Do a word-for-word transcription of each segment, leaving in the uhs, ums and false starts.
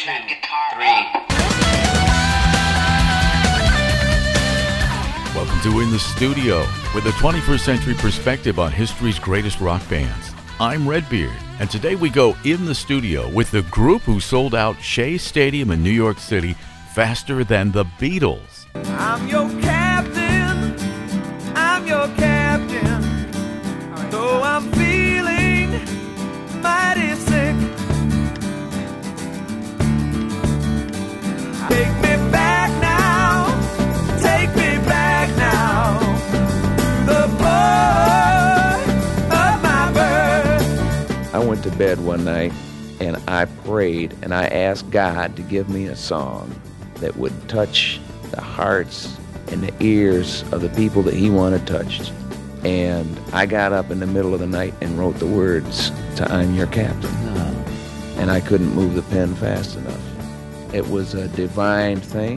that guitar. Three. Welcome to In the Studio with a twenty-first century perspective on history's greatest rock bands. I'm Redbeard, and today we go in the studio with the group who sold out Shea Stadium in New York City faster than the Beatles. I'm your captain, I'm your captain, though I'm feeling mighty sick. Take me back now, take me back now, the boy of my birth. I went to bed one night and I prayed and I asked God to give me a song that would touch the hearts and the ears of the people that he wanted touched. And I got up in the middle of the night and wrote the words to I'm Your Captain. And I couldn't move the pen fast enough. It was a divine thing.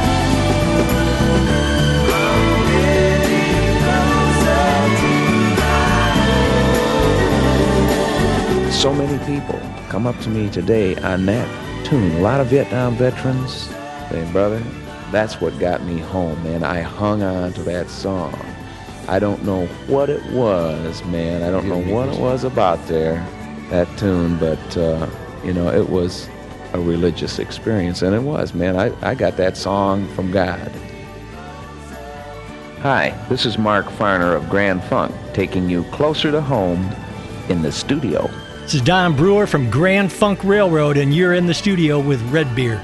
So many people come up to me today on that tune. A lot of Vietnam veterans say, brother, that's what got me home, man. I hung on to that song. I don't know what it was, man. I don't know what it was about there, that tune, but, uh, you know, it was a religious experience, and it was, man. I, I got that song from God. Hi, this is Mark Farner of Grand Funk, taking you closer to home in the studio. This is Don Brewer from Grand Funk Railroad, and you're in the studio with Redbeard.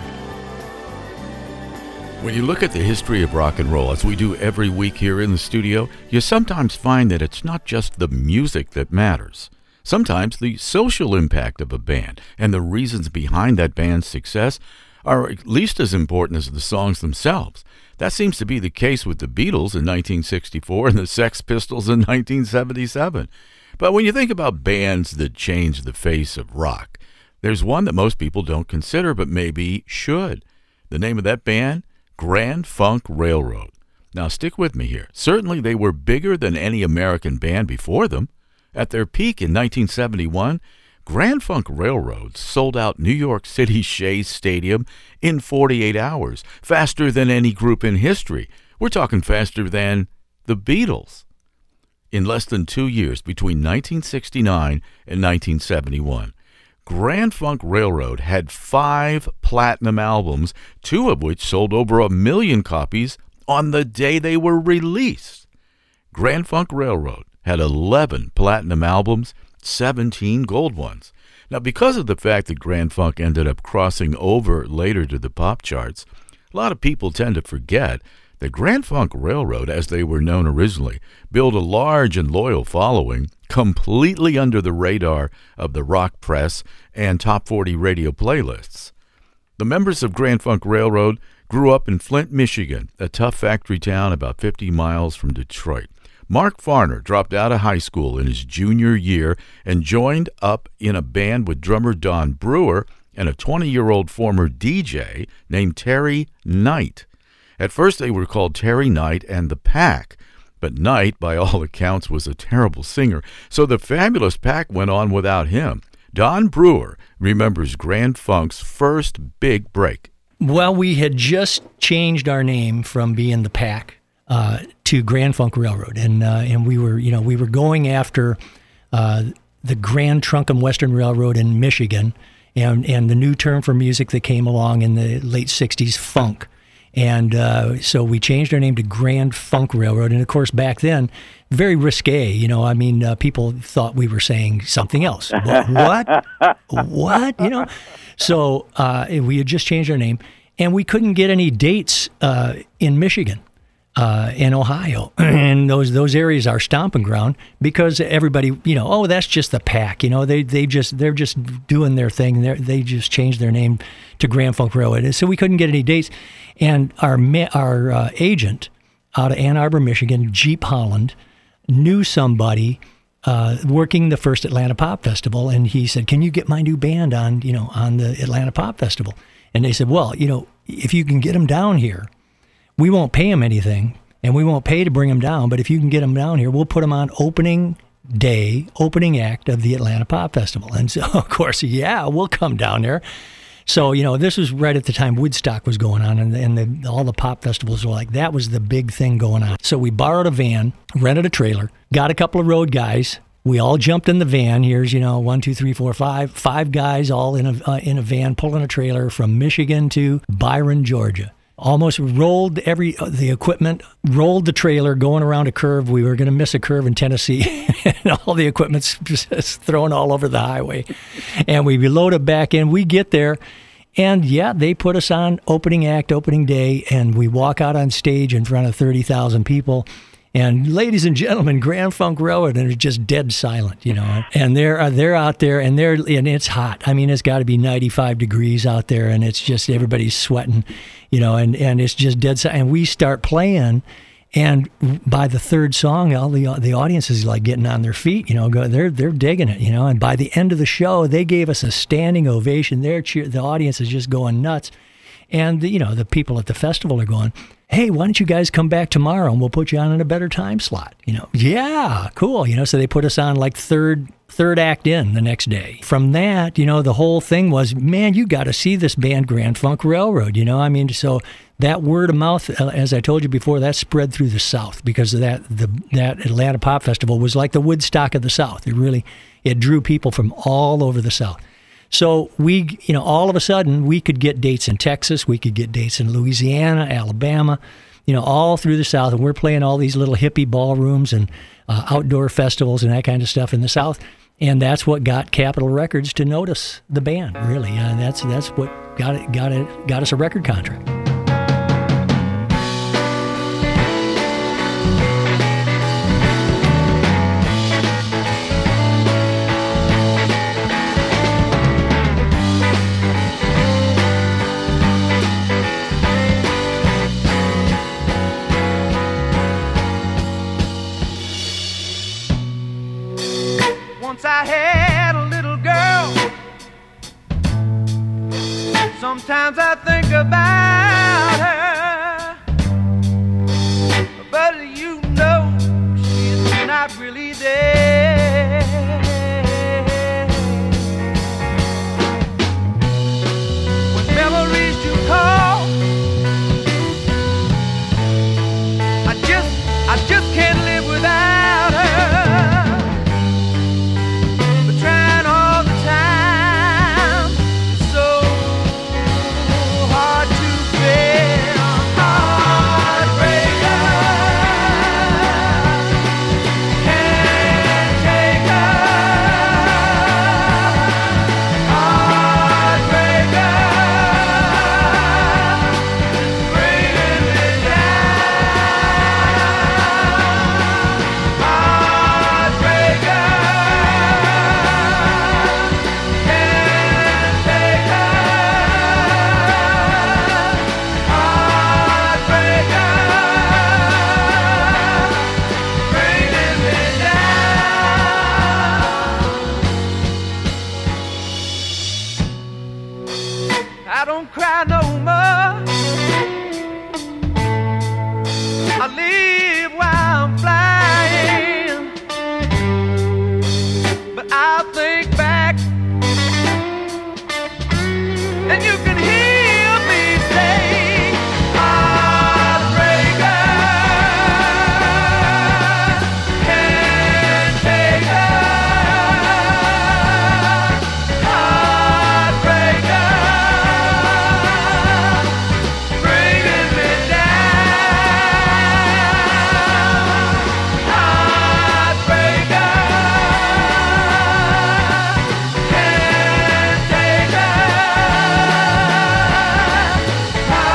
When you look at the history of rock and roll, as we do every week here in the studio, you sometimes find that it's not just the music that matters. Sometimes the social impact of a band and the reasons behind that band's success are at least as important as the songs themselves. That seems to be the case with the Beatles in nineteen sixty-four and the Sex Pistols in nineteen seventy-seven. But when you think about bands that changed the face of rock, there's one that most people don't consider but maybe should. The name of that band? Grand Funk Railroad. Now stick with me here. Certainly they were bigger than any American band before them. At their peak in nineteen seventy-one, Grand Funk Railroad sold out New York City Shea Stadium in forty-eight hours, faster than any group in history. We're talking faster than the Beatles. In less than two years, between nineteen sixty-nine and nineteen seventy-one, Grand Funk Railroad had five platinum albums, two of which sold over a million copies on the day they were released. Grand Funk Railroad had eleven platinum albums, seventeen gold ones. Now, because of the fact that Grand Funk ended up crossing over later to the pop charts, a lot of people tend to forget that Grand Funk Railroad, as they were known originally, built a large and loyal following completely under the radar of the rock press and top forty radio playlists. The members of Grand Funk Railroad grew up in Flint, Michigan, a tough factory town about fifty miles from Detroit. Mark Farner dropped out of high school in his junior year and joined up in a band with drummer Don Brewer and a twenty-year-old former D J named Terry Knight. At first they were called Terry Knight and the Pack, but Knight, by all accounts, was a terrible singer, so the fabulous Pack went on without him. Don Brewer remembers Grand Funk's first big break. Well, we had just changed our name from being the Pack uh, to Grand Funk Railroad, and uh, and we were, you know, we were going after uh, the Grand Trunk and Western Railroad in Michigan, and and the new term for music that came along in the late sixties, funk. And uh, so we changed our name to Grand Funk Railroad. And, of course, back then, very risque. You know, I mean, uh, people thought we were saying something else. What? What? What? You know? So uh, we had just changed our name. And we couldn't get any dates uh, in Michigan uh, and Ohio. And those those areas are stomping ground because everybody, you know, oh, that's just the Pack. You know, they they just, they're just doing their thing. They're, they just changed their name to Grand Funk Railroad. So we couldn't get any dates. And our our uh, agent out of Ann Arbor, Michigan, Jeep Holland, knew somebody uh, working the first Atlanta Pop Festival, and he said, "Can you get my new band on, you know, on the Atlanta Pop Festival?" And they said, "Well, you know, if you can get them down here, we won't pay them anything, and we won't pay to bring them down. But if you can get them down here, we'll put them on opening day, opening act of the Atlanta Pop Festival." And so, of course, yeah, we'll come down there. So, you know, this was right at the time Woodstock was going on, and, and the, all the pop festivals were like, that was the big thing going on. So we borrowed a van, rented a trailer, got a couple of road guys. We all jumped in the van. Here's, you know, one, two, three, four, five, five guys all in a uh, in a van pulling a trailer from Michigan to Byron, Georgia. Almost rolled every uh, the equipment, rolled the trailer going around a curve. We were going to miss a curve in Tennessee, and all the equipment's just thrown all over the highway. And we load it back in. We get there, and yeah, they put us on opening act, opening day, and we walk out on stage in front of thirty thousand people. And ladies and gentlemen, Grand Funk Railroad, and it's just dead silent, you know. And they're uh, they're out there, and they're and it's hot. I mean, it's got to be ninety-five degrees out there, and it's just everybody's sweating, you know. And, and it's just dead silent. And we start playing, and by the third song, all the the audience is like getting on their feet, you know. Go, they're they're digging it, you know. And by the end of the show, they gave us a standing ovation. Their cheer, the audience is just going nuts, and the, you know, the people at the festival are going, hey, why don't you guys come back tomorrow and we'll put you on in a better time slot? You know, yeah, cool. You know, so they put us on like third third act in the next day. From that, you know, the whole thing was, man, you got to see this band Grand Funk Railroad, you know? I mean, so that word of mouth, as I told you before, that spread through the South because of that the that Atlanta Pop Festival was like the Woodstock of the South. It really, it drew people from all over the South. So we, you know, all of a sudden we could get dates in Texas, we could get dates in Louisiana, Alabama, you know, all through the South. And we're playing all these little hippie ballrooms and uh, outdoor festivals and that kind of stuff in the South. And that's what got Capitol Records to notice the band, really. Uh, that's that's what got it, got it, got us a record contract. Once I had a little girl. Sometimes I think about her, but you know she's not really there. When memories do call, I just, I just can't live without her. I don't cry no more. I live while I'm flying, but I'll think back, and you can hear me say, heartbreaker, can't take her. Heartbreaker,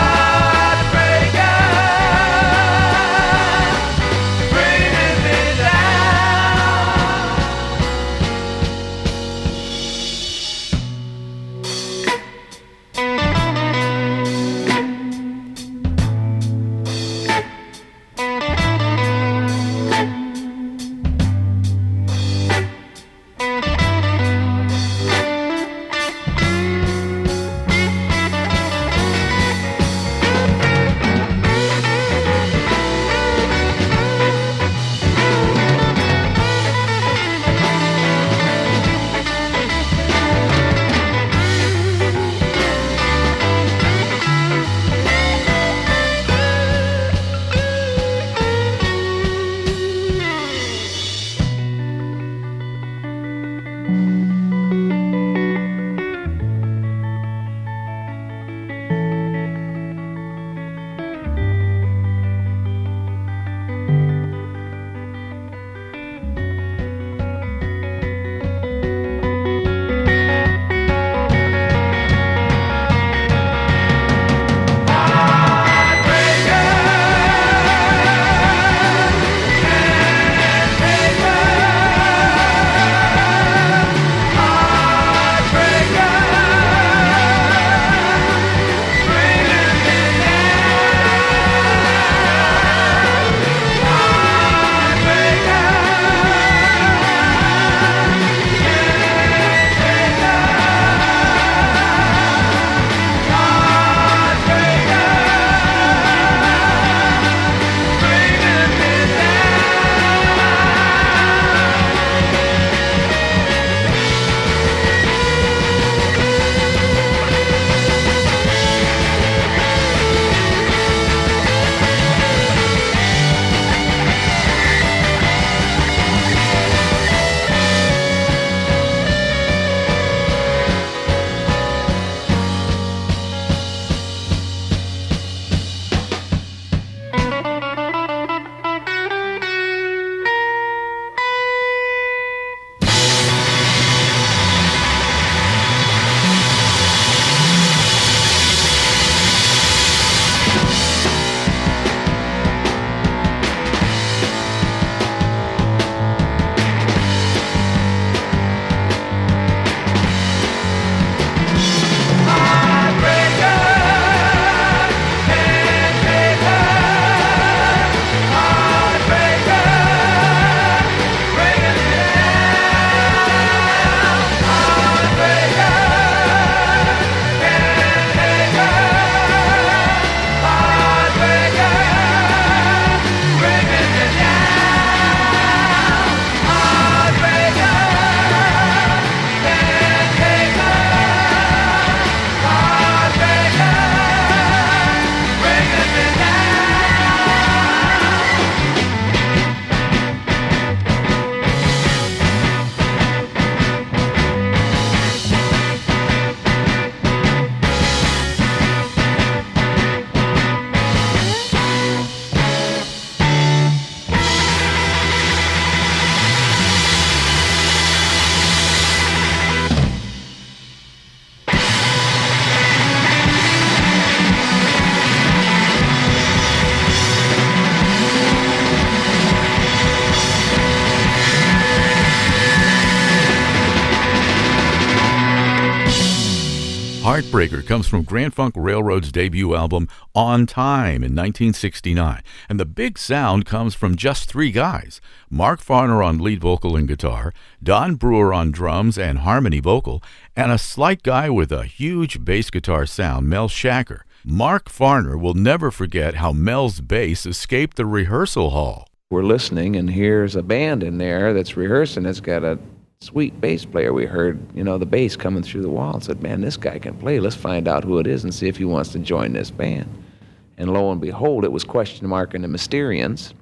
Heartbreaker comes from Grand Funk Railroad's debut album On Time in nineteen sixty-nine, and the big sound comes from just three guys: Mark Farner on lead vocal and guitar, Don Brewer on drums and harmony vocal, and a slight guy with a huge bass guitar sound, Mel Shacker. Mark Farner will never forget how Mel's bass escaped the rehearsal hall. We're listening, and here's a band in there that's rehearsing. It's got a sweet bass player. We heard, you know, the bass coming through the wall and said, man, this guy can play. Let's find out who it is and see if he wants to join this band. And lo and behold, it was Question Mark and the Mysterians,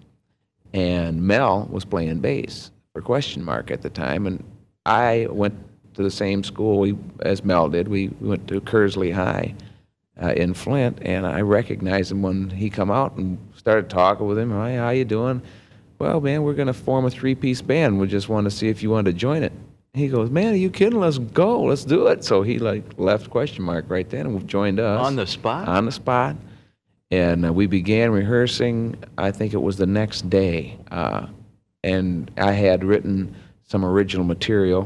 and Mel was playing bass for Question Mark at the time. And I went to the same school we, as Mel did. We, we went to Kersley High uh, in Flint, and I recognized him when he come out and started talking with him. Hi, how you doing? Well, man, we're going to form a three-piece band. We just want to see if you want to join it. He goes, man, are you kidding? Let's go. Let's do it. So he, like, left Question Mark right then and joined us. On the spot? On the spot. And uh, we began rehearsing, I think it was the next day. Uh, and I had written some original material.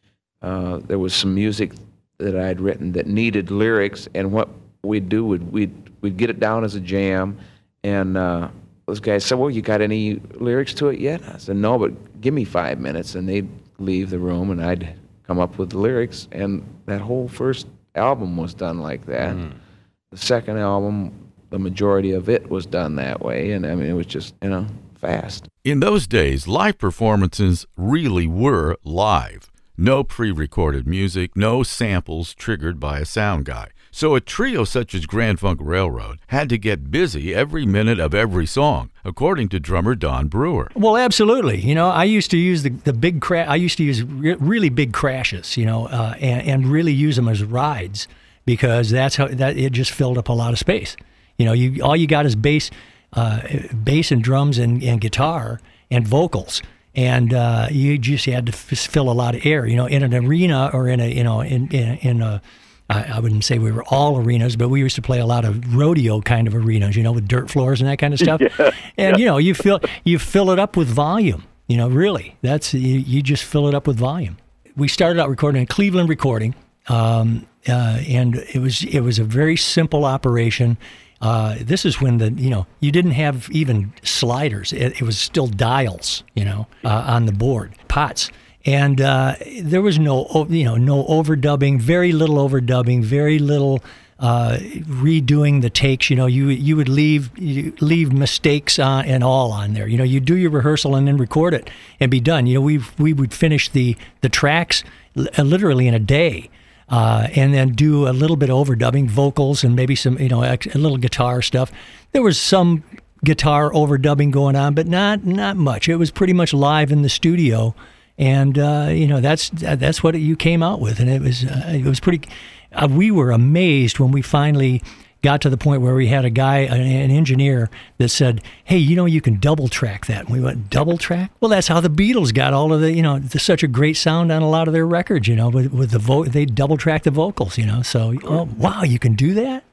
Uh, there was some music that I had written that needed lyrics. And what we'd do, we'd, we'd, we'd get it down as a jam. And uh, those guys said, well, you got any lyrics to it yet? I said, no, but give me five minutes. And they'd leave the room, and I'd come up with the lyrics. And that whole first album was done like that. Mm. The second album, the majority of it was done that way. And, I mean, it was just, you know, fast. In those days, live performances really were live. No pre-recorded music, no samples triggered by a sound guy. So a trio such as Grand Funk Railroad had to get busy every minute of every song, according to drummer Don Brewer. Well, absolutely. You know, I used to use the, the big cra- I used to use re- really big crashes, you know, uh, and, and really use them as rides, because that's how that it just filled up a lot of space. You know, you all you got is bass, uh, bass and drums and, and guitar and vocals. And uh, you just had to f- fill a lot of air, you know, in an arena or in a, you know, in in, in a, I, I wouldn't say we were all arenas, but we used to play a lot of rodeo kind of arenas, you know, with dirt floors and that kind of stuff. Yeah, and, yeah. you know, you fill, you fill it up with volume, you know, really. That's, you, you just fill it up with volume. We started out recording in Cleveland Recording, um, uh, and it was it was a very simple operation. Uh, this is when the, you know, you didn't have even sliders. It, it was still dials, you know, uh, on the board, pots. And uh, there was no, you know, no overdubbing, very little overdubbing, very little uh, redoing the takes. You know, you you would leave you leave mistakes on, and all on there. You know, you do your rehearsal and then record it and be done. You know, we we would finish the, the tracks literally in a day. Uh, and then do a little bit of overdubbing, vocals, and maybe some, you know, a little guitar stuff. There was some guitar overdubbing going on, but not not much. It was pretty much live in the studio, and uh, you know, that's that's what you came out with, and it was uh, it was pretty. Uh, we were amazed when we finally got to the point where we had a guy, an, an engineer, that said, hey, you know, you can double track that. And we went, double track? Well, that's how the Beatles got all of the, you know, the, such a great sound on a lot of their records, you know, with, with the vo- they double track the vocals, you know. So, oh, wow, you can do that?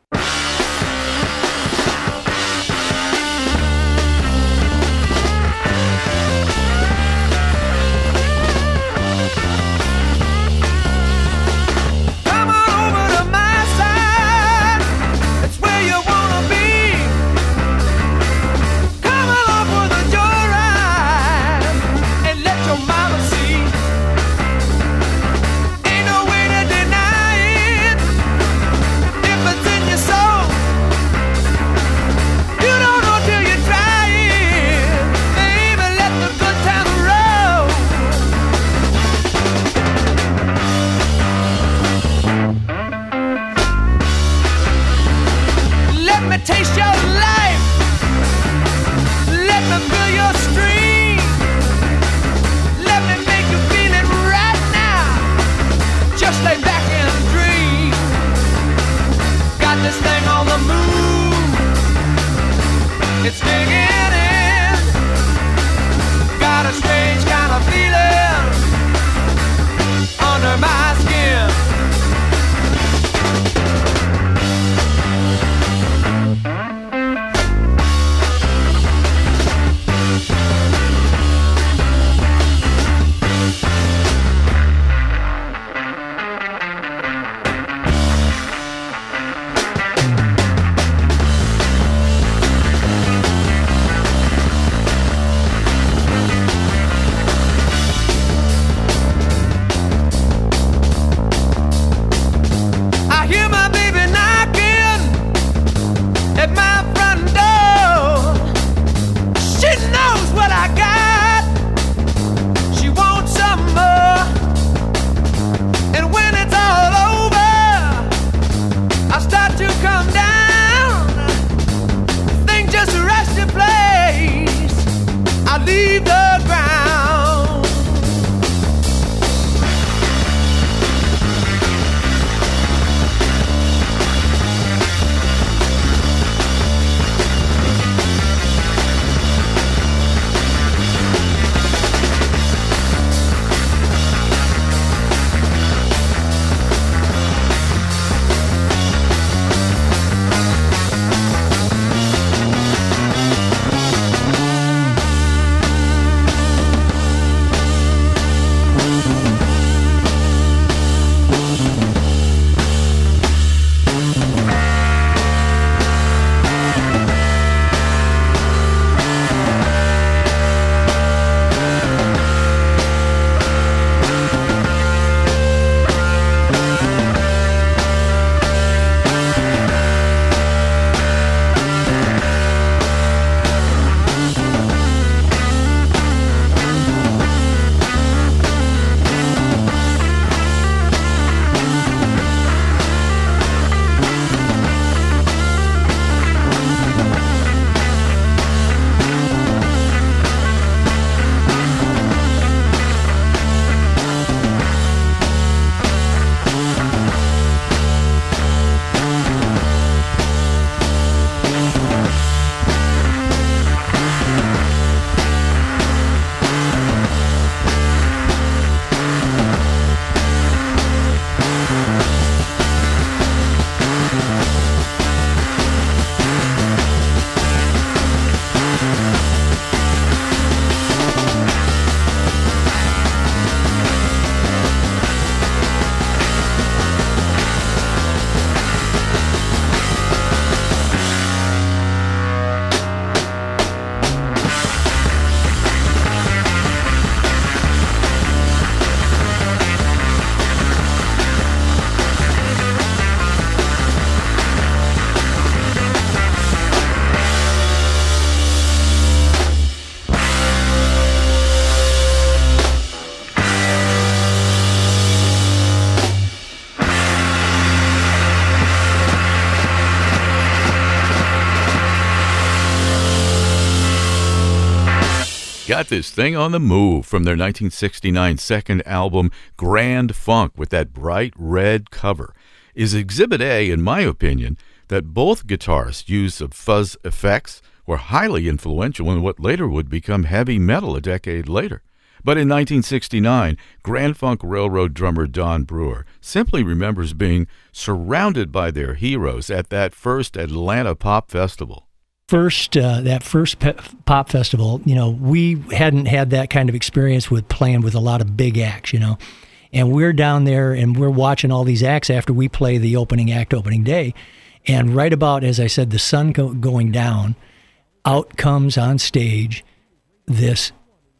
got this thing on the move from their nineteen sixty-nine second album, Grand Funk, with that bright red cover. Is Exhibit A, in my opinion, that both guitarists' use of fuzz effects were highly influential in what later would become heavy metal a decade later. But in nineteen sixty-nine, Grand Funk Railroad drummer Don Brewer simply remembers being surrounded by their heroes at that first Atlanta Pop Festival. First, uh, that first pe- pop festival, you know, we hadn't had that kind of experience with playing with a lot of big acts, you know. And we're down there and we're watching all these acts after we play the opening act opening day. And right about, as I said, the sun go- going down, out comes on stage this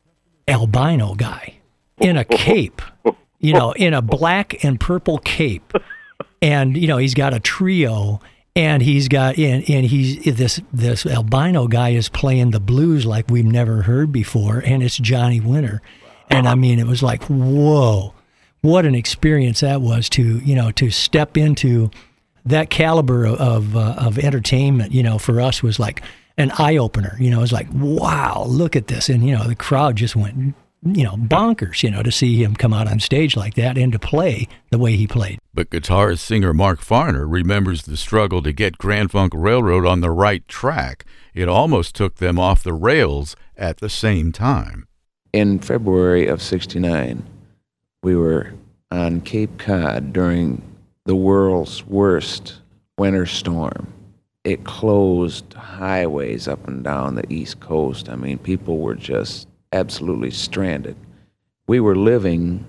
albino guy in a cape, you know, in a black and purple cape. And, you know, he's got a trio. And he's got, and, and he's, this this albino guy is playing the blues like we've never heard before, and it's Johnny Winter. And I mean, it was like, whoa, what an experience that was to, you know, to step into that caliber of of, uh, of entertainment, you know, for us was like an eye-opener. You know, it was like, wow, look at this. And, you know, the crowd just went, you know, bonkers, you know, to see him come out on stage like that and to play the way he played. But guitarist singer Mark Farner remembers the struggle to get Grand Funk Railroad on the right track. It almost took them off the rails at the same time. In February of sixty-nine, we were on Cape Cod during the world's worst winter storm. It closed highways up and down the East Coast. I mean, people were just absolutely stranded. We were living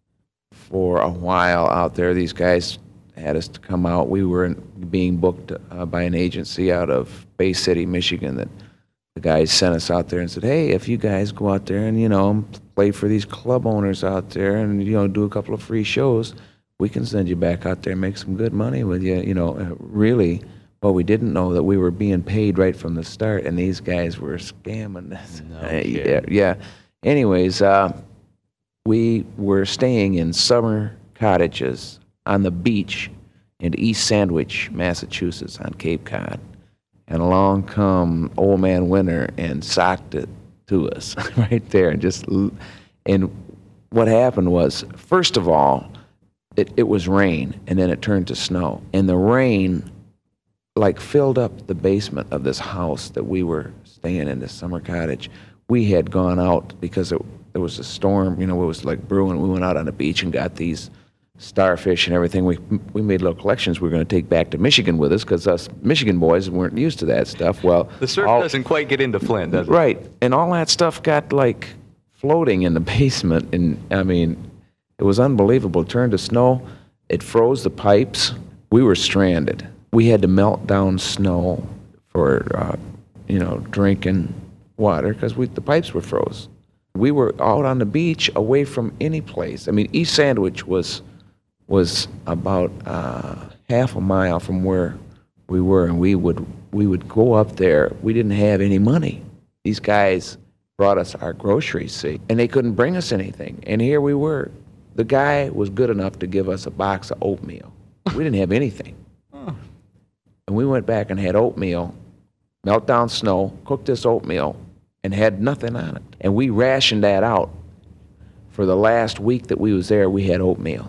for a while out there. These guys had us to come out. We were being booked uh, by an agency out of Bay City, Michigan, that the guys sent us out there and said, hey, if you guys go out there and, you know, play for these club owners out there and, you know, do a couple of free shows, we can send you back out there and make some good money with you, you know, uh, really. But we didn't know that we were being paid right from the start, and these guys were scamming us. No uh, yeah, yeah. Anyways, uh, we were staying in summer cottages on the beach in East Sandwich, Massachusetts, on Cape Cod. And along come Old Man Winter and socked it to us right there. And just, and what happened was, first of all, it, it was rain, and then it turned to snow. And the rain like filled up the basement of this house that we were staying in, this summer cottage. We had gone out because it, there was a storm, you know, it was like brewing. We went out on the beach and got these starfish and everything. We we made little collections we were going to take back to Michigan with us because us Michigan boys weren't used to that stuff. Well, the surf all, doesn't quite get into Flint, does it? Right, and all that stuff got like floating in the basement, and I mean, it was unbelievable. It turned to snow. It froze the pipes. We were stranded. We had to melt down snow for, uh, you know, drinking water because we the pipes were froze. We were out on the beach, away from any place. I mean, East Sandwich was was about uh, half a mile from where we were, and we would we would go up there. We didn't have any money. These guys brought us our groceries, see, and they couldn't bring us anything. And here we were. The guy was good enough to give us a box of oatmeal. We didn't have anything. And we went back and had oatmeal, melt down snow, cooked this oatmeal, and had nothing on it. And we rationed that out. For the last week that we was there, we had oatmeal.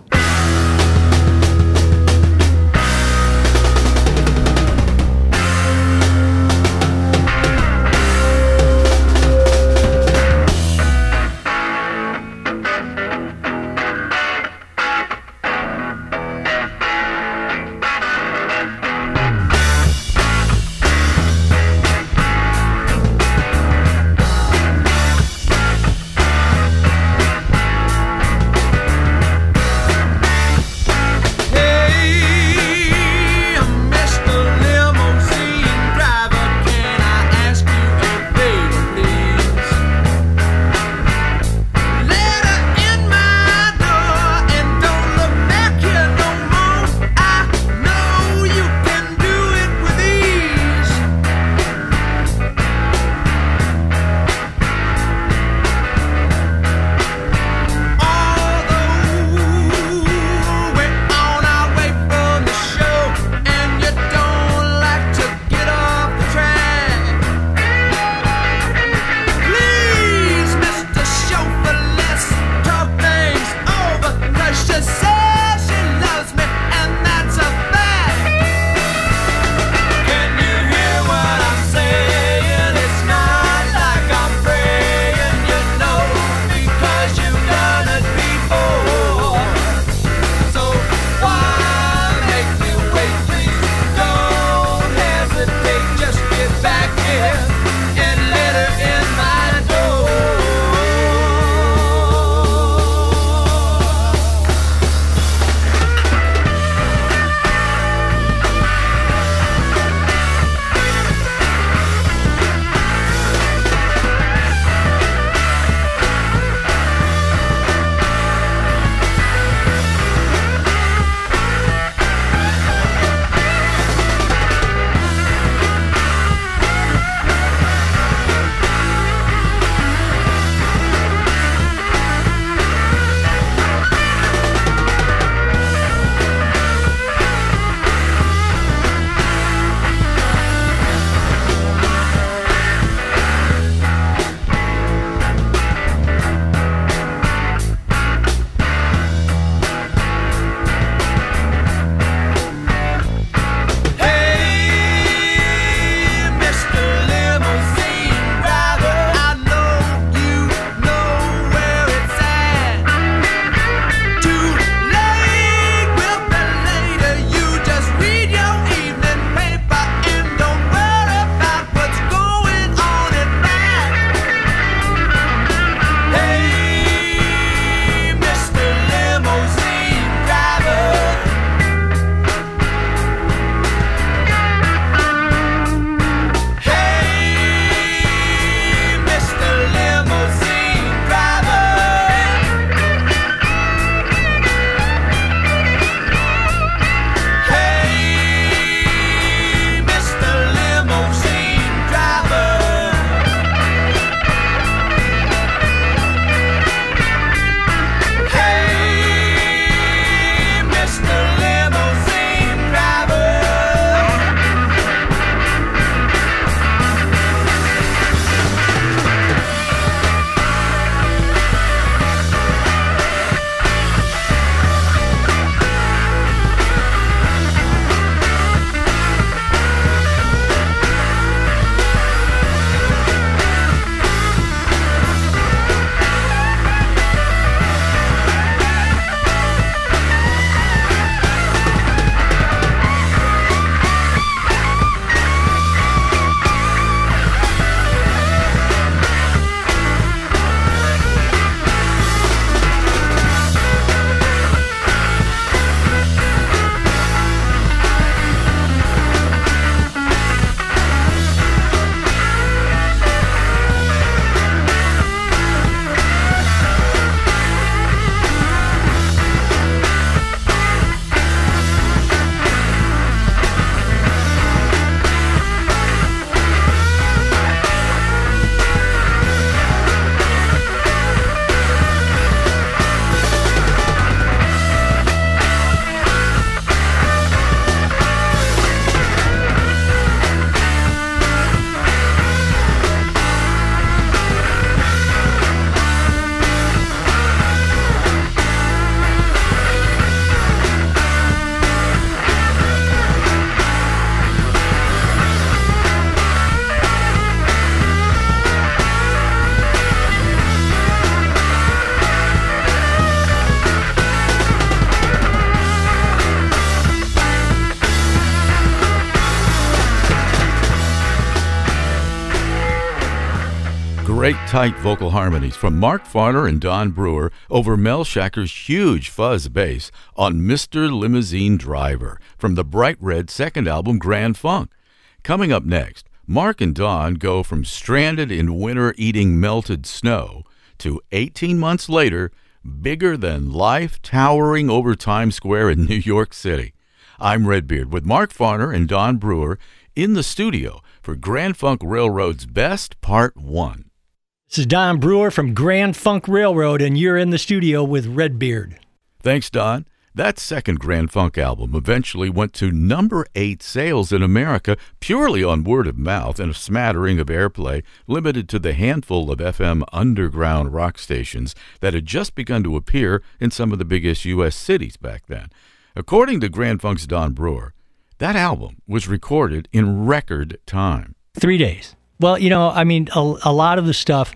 Great tight vocal harmonies from Mark Farner and Don Brewer over Mel Shacker's huge fuzz bass on Mister Limousine Driver from the bright red second album Grand Funk. Coming up next, Mark and Don go from stranded in winter eating melted snow to eighteen months later, bigger than life, towering over Times Square in New York City. I'm Redbeard with Mark Farner and Don Brewer in the studio for Grand Funk Railroad's Best Part one. This is Don Brewer from Grand Funk Railroad, and you're in the studio with Redbeard. Thanks, Don. That second Grand Funk album eventually went to number eight sales in America purely on word of mouth and a smattering of airplay limited to the handful of F M underground rock stations that had just begun to appear in some of the biggest U S cities back then. According to Grand Funk's Don Brewer, that album was recorded in record time. Three days. Well, you know, I mean, a, a lot of the stuff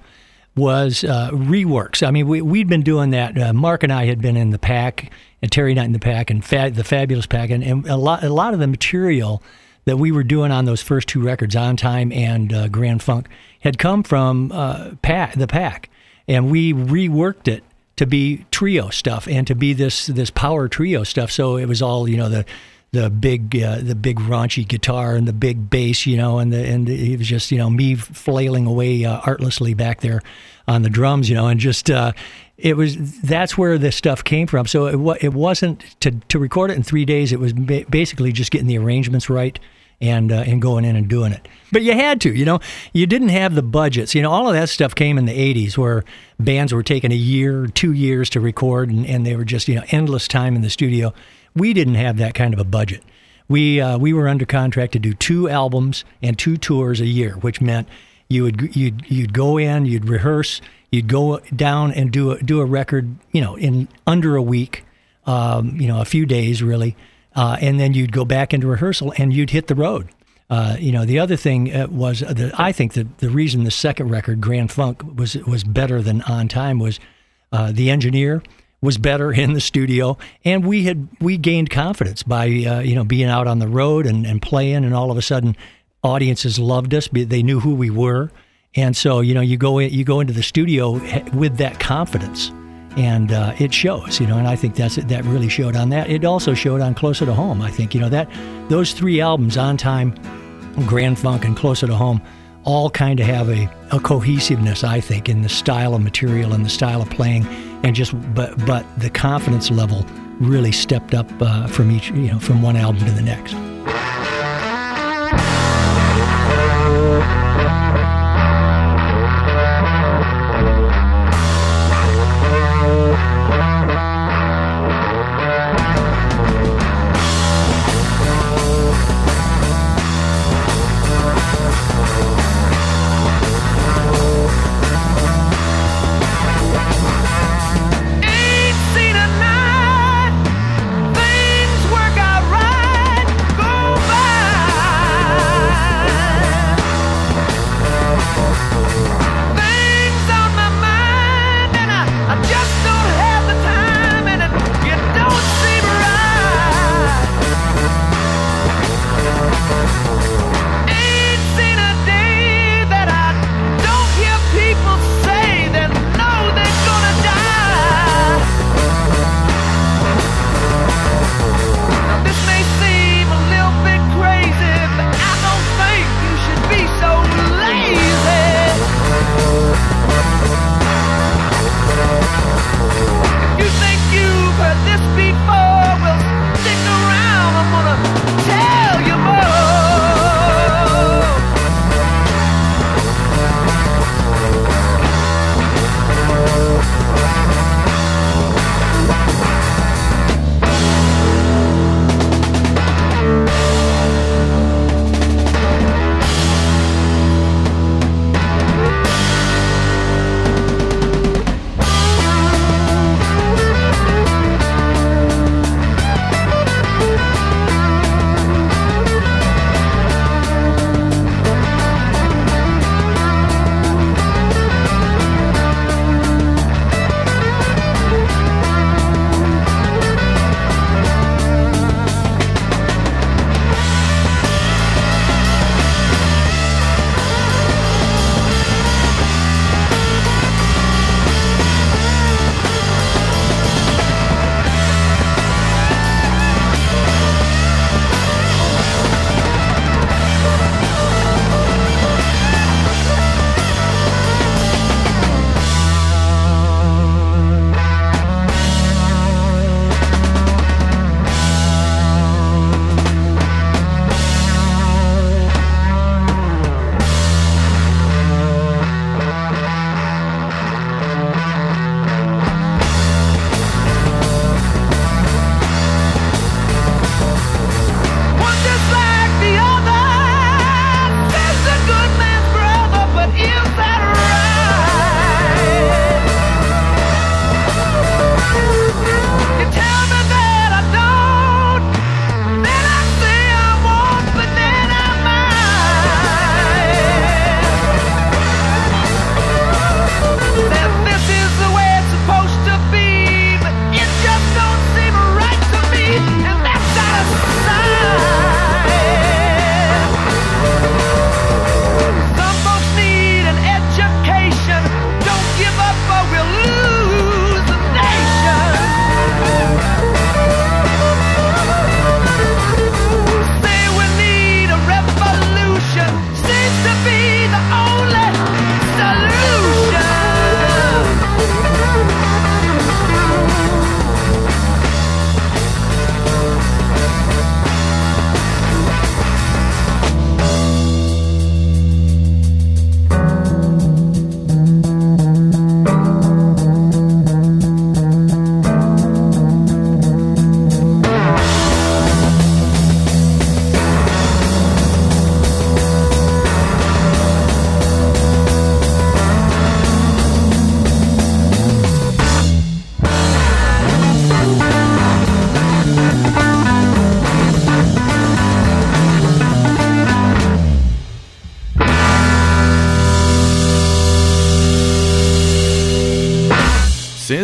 was uh, reworks. I mean, we, we'd been doing that. Uh, Mark and I had been in the Pack, and Terry Knight in the Pack, and fa- the Fabulous Pack, and, and a lot, a lot of the material that we were doing on those first two records, On Time and uh, Grand Funk, had come from uh, Pack, the Pack, and we reworked it to be trio stuff and to be this this power trio stuff. So it was all, you know, the the big uh, the big raunchy guitar and the big bass, you know, and the and it was just, you know, me flailing away uh, artlessly back there on the drums, you know, and just uh, it was that's where this stuff came from. So it it wasn't to to record it in three days. It was ba- basically just getting the arrangements right and uh, and going in and doing it. But you had to, you know, you didn't have the budgets. You know, all of that stuff came in the eighties where bands were taking a year, two years to record, and, and they were just, you know, endless time in the studio. We didn't have that kind of a budget. We uh, we were under contract to do two albums and two tours a year, which meant you would you'd you'd go in, you'd rehearse, you'd go down and do a, do a record, you know, in under a week, um, you know, a few days really, uh, and then you'd go back into rehearsal and you'd hit the road. Uh, you know, the other thing uh, was that I think that the reason the second record, Grand Funk, was was better than On Time was uh, the engineer was better in the studio, and we had we gained confidence by uh, you know being out on the road and, and playing, and all of a sudden audiences loved us. They knew who we were, and so you know you go in, you go into the studio with that confidence, and uh, it shows. You know, and I think that's that really showed on that. It also showed on Closer to Home. I think you know that those three albums, On Time, Grand Funk, and Closer to Home, all kind of have a, a cohesiveness, I think, in the style of material and the style of playing, and just but but the confidence level really stepped up uh, from each, you know, from one album to the next. Ain't seen a night, things work out right. Go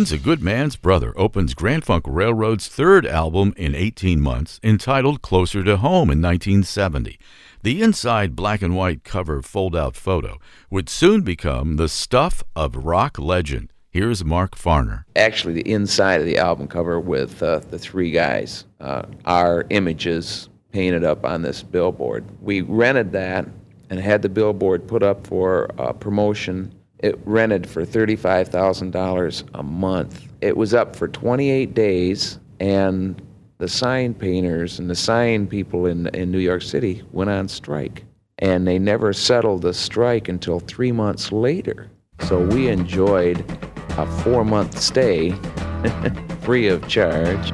Friends, A Good Man's Brother opens Grand Funk Railroad's third album in eighteen months, entitled Closer to Home in nineteen seventy. The inside black and white cover fold-out photo would soon become the stuff of rock legend. Here's Mark Farner. Actually, the inside of the album cover with uh, the three guys, uh, our images painted up on this billboard. We rented that and had the billboard put up for uh, promotion. It rented for thirty-five thousand dollars a month. It was up for twenty-eight days, and the sign painters and the sign people in, in New York City went on strike. And they never settled the strike until three months later. So we enjoyed a four-month stay free of charge.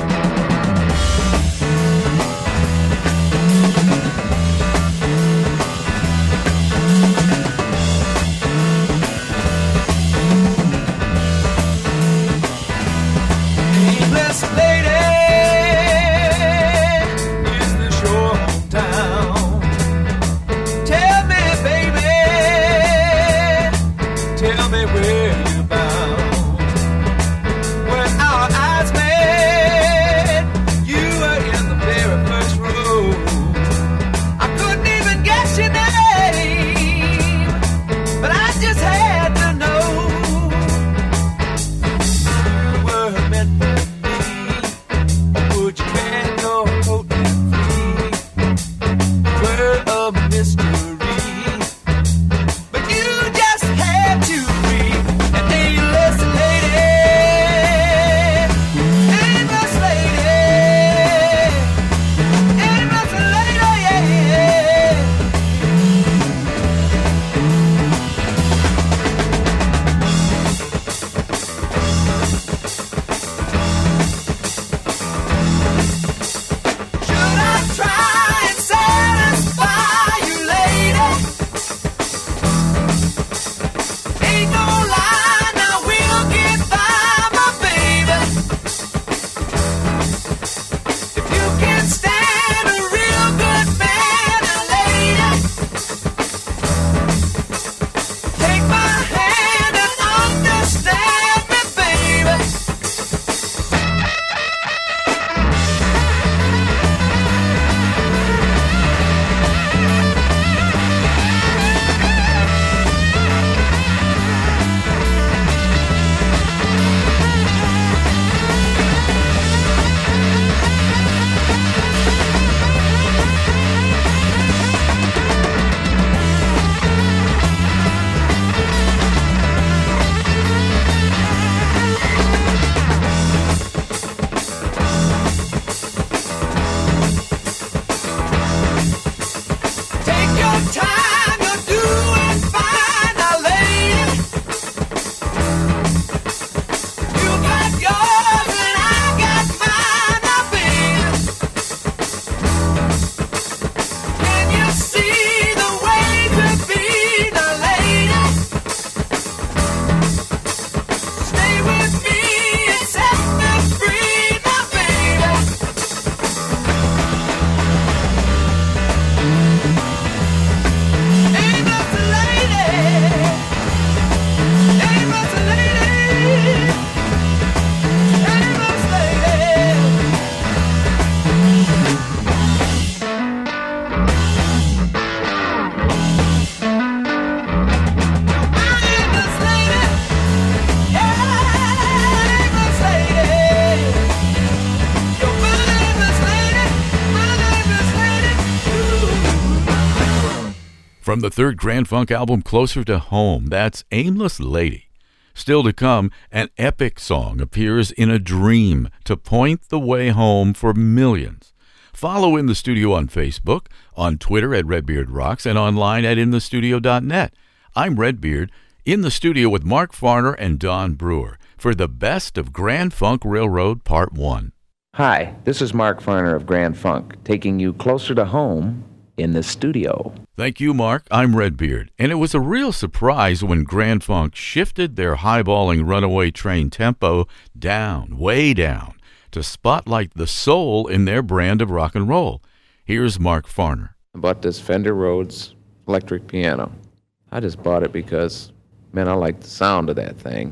From the third Grand Funk album, Closer to Home, that's Aimless Lady. Still to come, an epic song appears in a dream to point the way home for millions. Follow In the Studio on Facebook, on Twitter at Redbeard Rocks, and online at in the studio dot net. I'm Redbeard, in the studio with Mark Farner and Don Brewer for the best of Grand Funk Railroad Part one. Hi, this is Mark Farner of Grand Funk, taking you closer to home in the studio. Thank you, Mark. I'm Redbeard, and it was a real surprise when Grand Funk shifted their highballing runaway train tempo down, way down, to spotlight the soul in their brand of rock and roll. Here's Mark Farner. I bought this Fender Rhodes electric piano. I just bought it because, man, I like the sound of that thing.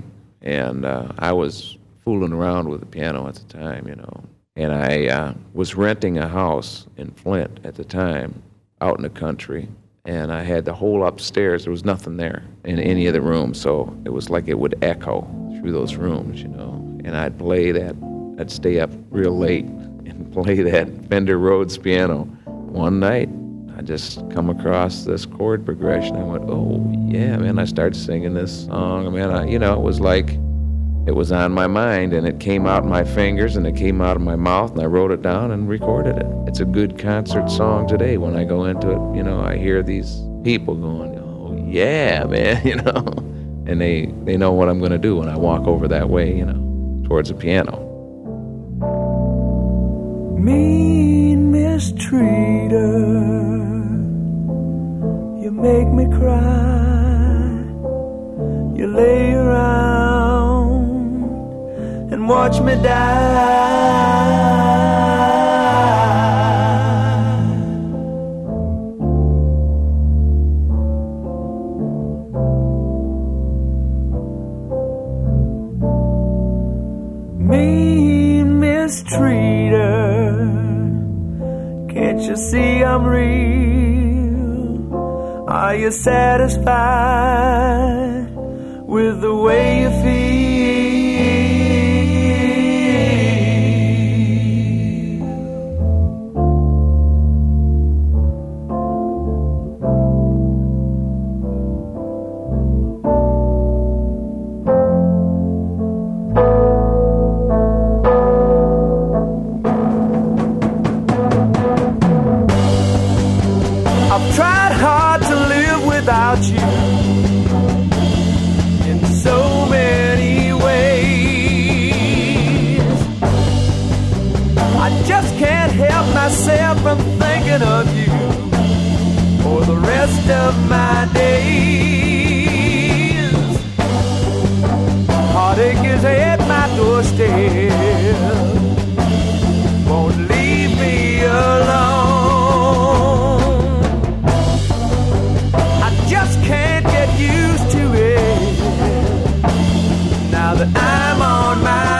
And uh, I was fooling around with the piano at the time, you know. And I uh, was renting a house in Flint at the time, out in the country. And I had the whole upstairs. There was nothing there in any of the rooms, so it was like it would echo through those rooms, you know. And I'd play that. I'd stay up real late and play that Fender Rhodes piano. One night, I just come across this chord progression. I went, oh, yeah, man. I started singing this song. Man, I, you know, it was like it was on my mind, and it came out in my fingers, and it came out of my mouth, and I wrote it down and recorded it. It's a good concert song today. When I go into it, you know, I hear these people going, oh, yeah, man, you know. And they, they know what I'm going to do when I walk over that way, you know, towards the piano. Mean mistreater, you make me cry. You lay around and watch me die. Mean mistreater, can't you see I'm real? Are you satisfied with the way you feel? I've tried hard to live without you in so many ways. I just can't help myself from thinking of you for the rest of my days. Heartache is at my doorstep, won't leave me alone. Can't get used to it now that I'm on my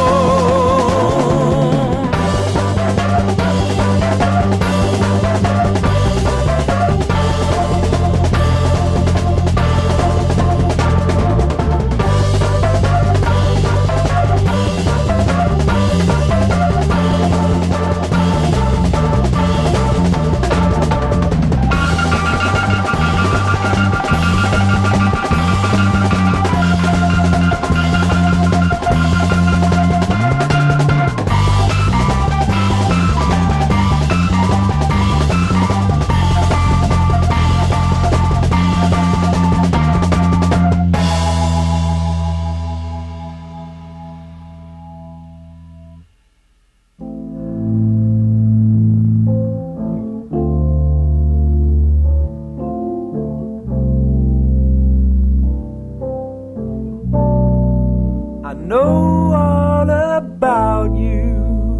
know all about you,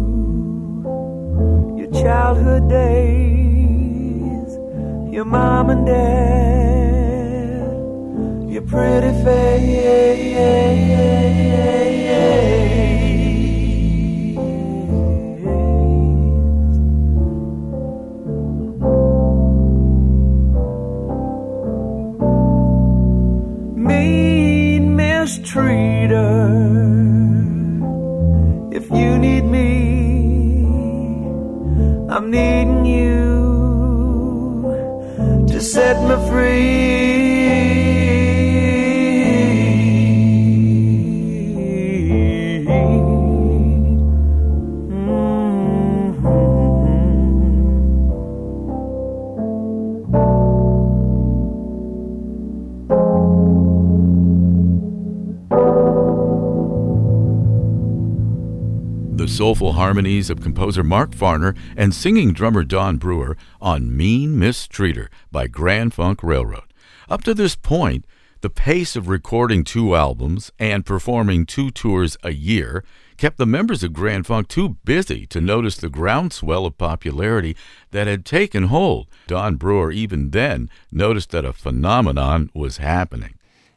your childhood days, your mom and dad, your pretty face. Mean mistreater, if you need me, I'm needing you to set me free. The soulful harmonies of composer Mark Farner and singing drummer Don Brewer on Mean Mistreater by Grand Funk Railroad. Up to this point, the pace of recording two albums and performing two tours a year kept the members of Grand Funk too busy to notice the groundswell of popularity that had taken hold. Don Brewer even then noticed that a phenomenon was happening.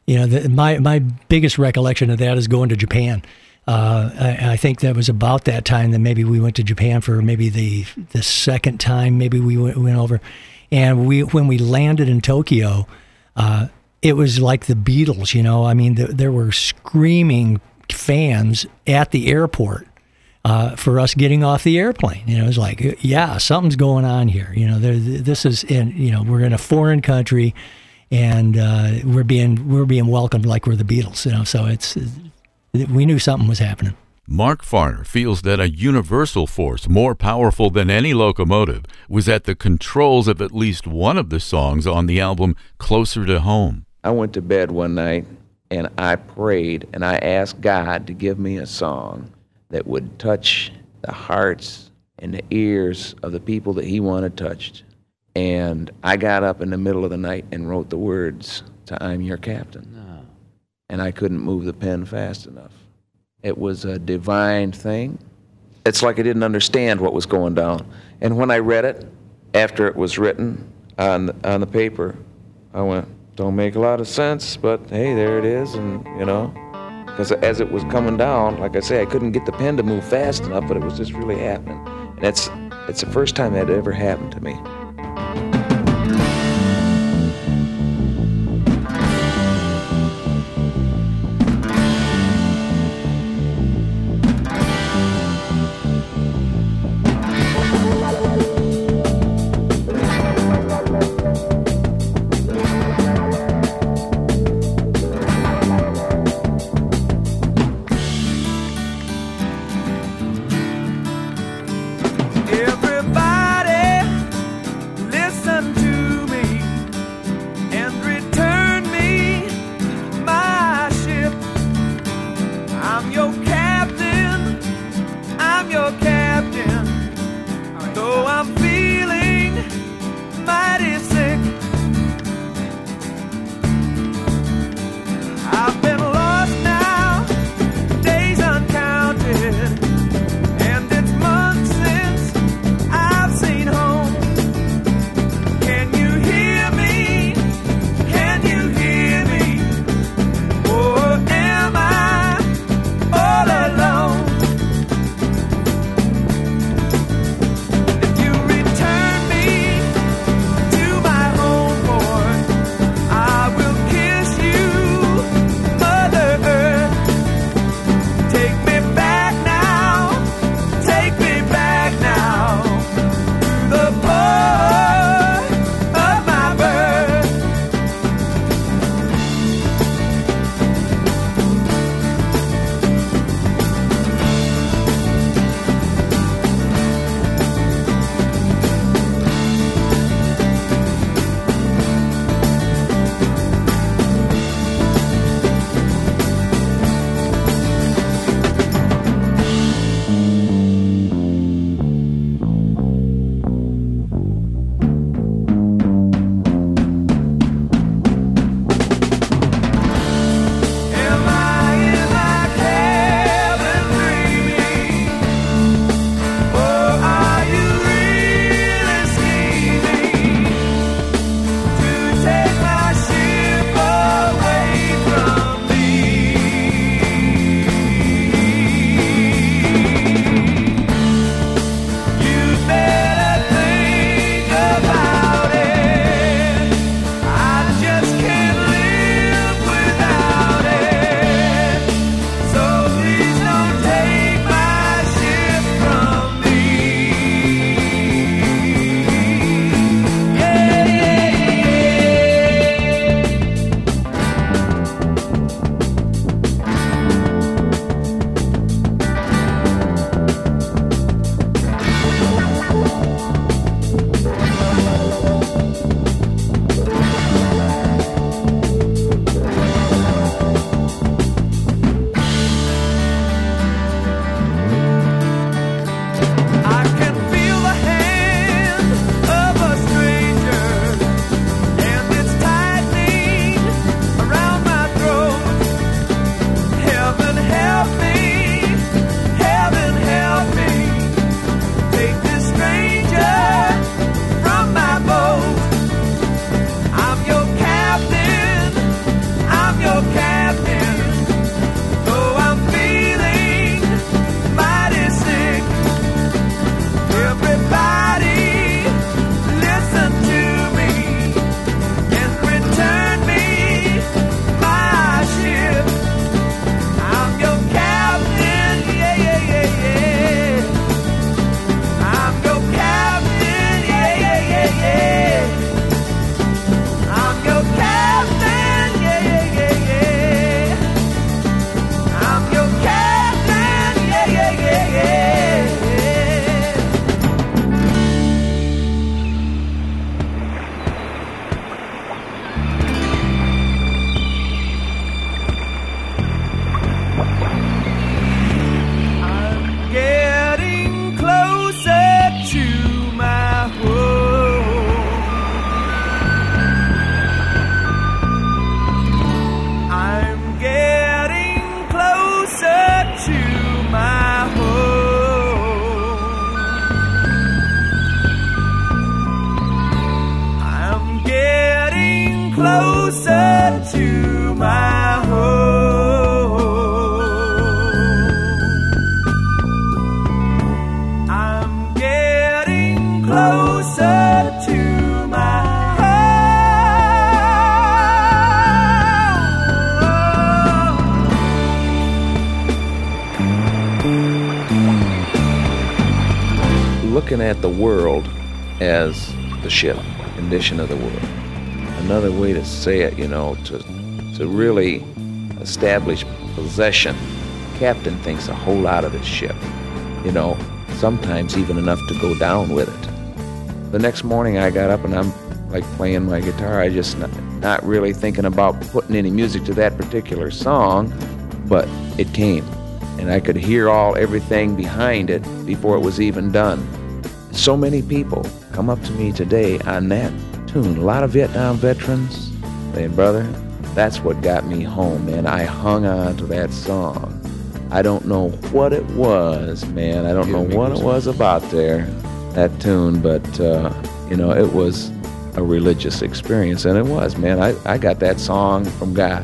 you know, the, my my biggest recollection of that is going to Japan. Uh, I, I think that was about that time that maybe we went to Japan for maybe the the second time. Maybe we went, went over, and we when we landed in Tokyo, uh, it was like the Beatles. You know, I mean, the, there were screaming fans at the airport. Uh, for us getting off the airplane, you know, it's like, yeah, something's going on here. You know, there, this is in, you know, we're in a foreign country, and uh, we're being we're being welcomed like we're the Beatles. You know, so it's we knew something was happening. Mark Farner feels that a universal force more powerful than any locomotive was at the controls of at least one of the songs on the album Closer to Home. I went to bed one night and I prayed and I asked God to give me a song that would touch the hearts and the ears of the people that he wanted touched. And I got up in the middle of the night and wrote the words to I'm Your Captain. No. And I couldn't move the pen fast enough. It was a divine thing. It's like I didn't understand what was going down. And when I read it, after it was written on, on the paper, I went, don't make a lot of sense, but hey, there it is, and you know. Because as it was coming down, like I say, I couldn't get the pen to move fast enough, but it was just really happening. And it's, it's the first time that had ever happened to me. closer to my home. I'm getting closer to my home. Looking at the world as the ship, condition of the world. Another way to say it, you know, to to really establish possession. Captain thinks a whole lot of his ship, you know, sometimes even enough to go down with it. The next morning I got up and I'm like playing my guitar. I just not, not really thinking about putting any music to that particular song, but it came, and I could hear all everything behind it before it was even done. So many people come up to me today on that tune. A lot of Vietnam veterans saying, brother, that's what got me home, man. I hung on to that song. I don't know what it was, man. I don't know what it was about there, that tune, but, uh, you know, it was a religious experience, and it was, man. I, I got that song from God.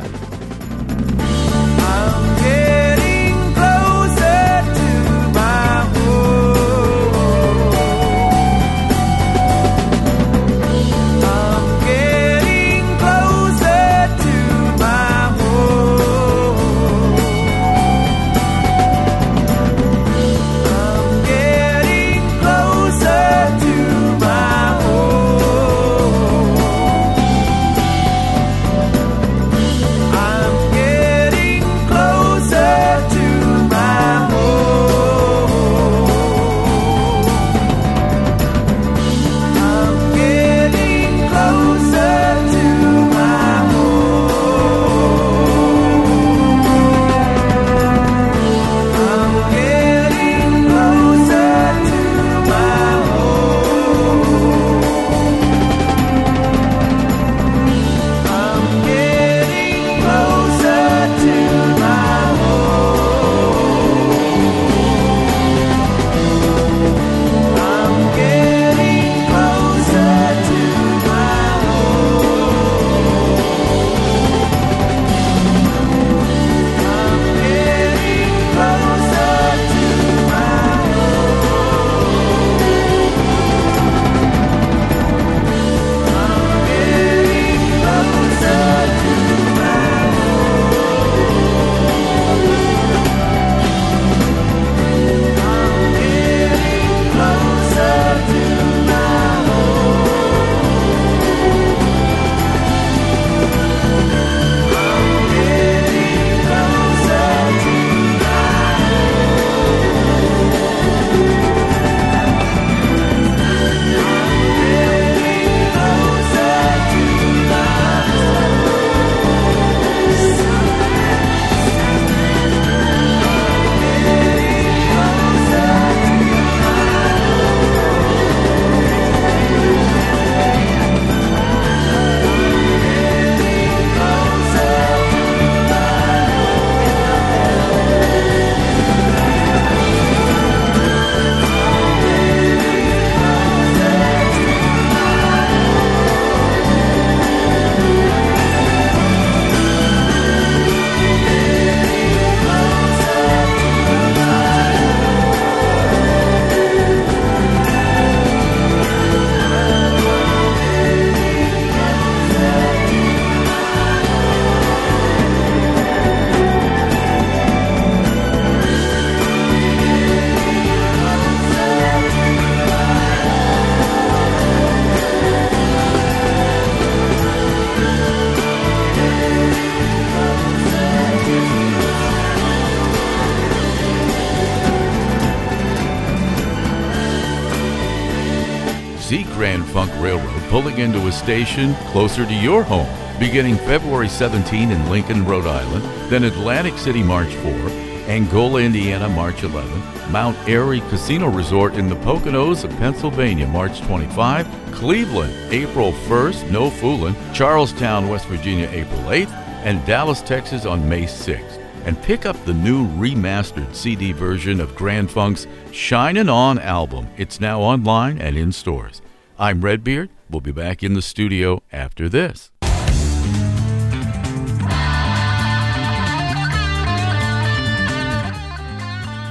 Z Grand Funk Railroad pulling into a station closer to your home, beginning February seventeenth in Lincoln, Rhode Island, then Atlantic City March fourth, Angola, Indiana March eleventh, Mount Airy Casino Resort in the Poconos of Pennsylvania March twenty-fifth, Cleveland April first, no foolin', Charlestown, West Virginia April eighth, and Dallas, Texas on May sixth. And pick up the new remastered C D version of Grand Funk's Shinin' On album. It's now online and in stores. I'm Redbeard. We'll be back in the studio after this.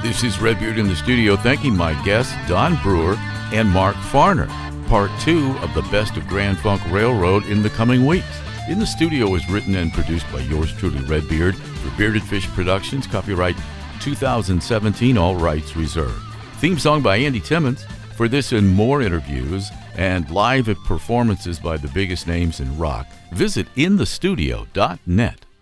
This is Redbeard in the studio, thanking my guests, Don Brewer and Mark Farner. Part two of the Best of Grand Funk Railroad in the coming weeks. In the Studio is written and produced by yours truly, Redbeard, for Bearded Fish Productions, copyright two thousand seventeen, all rights reserved. Theme song by Andy Timmons. For this and more interviews and live performances by the biggest names in rock, visit in the studio dot net.